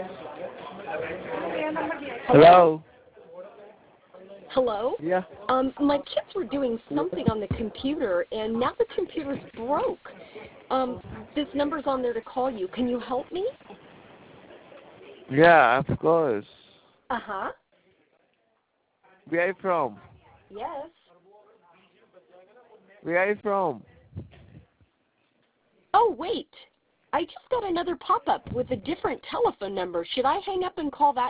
Hello? Hello? Yeah. My kids were doing something on the computer, and now the computer's broke. This number's on there to call you. Can you help me? Yeah, of course. Uh-huh. Where are you from? Yes. Where are you from? Oh, wait. I just got another pop-up with a different telephone number. Should I hang up and call that